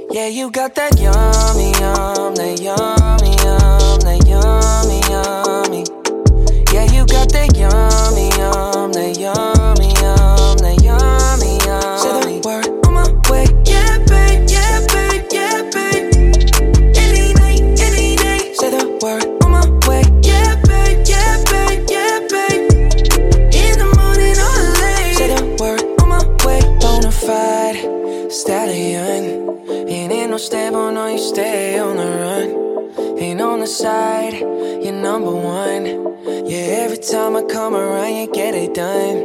Yeah, you got that yummy, that yummy, that yummy, yummy. Yeah, you got that yummy, that yummy, that yummy, yummy. Say the word on my way. Yeah, babe, yeah, babe, yeah, babe. Any night, any day. Say the word on my way. Yeah, babe, yeah, babe, yeah, babe. In the morning or late. Say the word on my way. Bonafide stallion. Ain't no stable, no, you stay on the run. Ain't on the side, you're number one. Yeah, every time I come around, you get it done.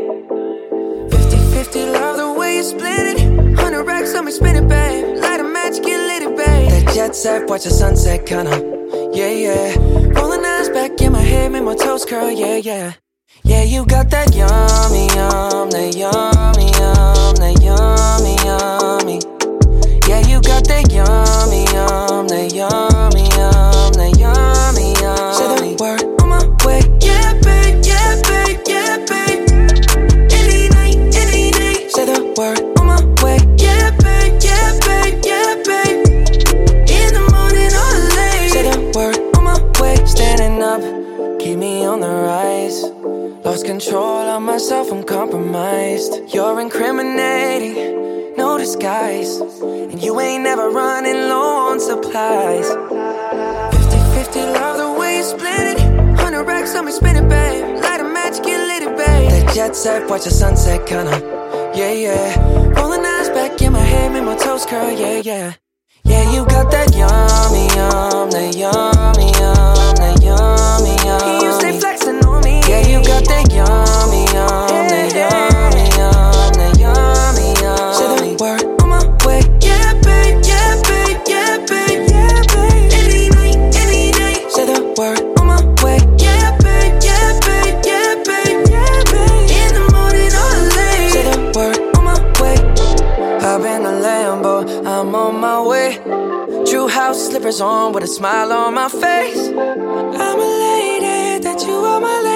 50-50, love the way you split it. 100 racks on me, spin it, babe. Light a match, get lit, it, babe. That jet set, watch the sunset, kinda. Yeah, yeah. Rolling eyes back in my head, make my toes curl, yeah, yeah. Yeah, you got that yummy, that yummy, that yummy, yummy. Yeah, you got that yummy, that yummy, that yummy, yummy. Say the word on my way. Yeah, babe, yeah, babe, yeah, babe. Any night, any day. Say the word on my way. Yeah, babe, yeah, babe, yeah, babe. In the morning or late. Say the word on my way. Standing up, keep me on the rise. Lost control of myself, I'm compromised. You're incriminating, no disguise. And you ain't never running low on supplies. 50-50, love the way you split it. 100 racks on me, spin it, babe. Light a match, get lit, it, babe. That jet set, watch the sunset, kinda. Yeah, yeah. Rolling eyes back in my head, make my toes curl, yeah, yeah. Yeah, you got that yummy, that yummy, that yummy, yummy. You stay flexing on me. Yeah, you got that yummy, that yummy, that yummy, yummy. Say the word on my way. Yeah, babe, yeah, babe, yeah, babe, yeah, babe. Any night, any day. Say the word on my way. Yeah, babe, yeah, babe, yeah, babe, yeah, babe. In the morning or late. Say the word on my way. Hop in the Lambo, I'm on my way. True house slippers on with a smile on my face. I'm elated that you are my lady.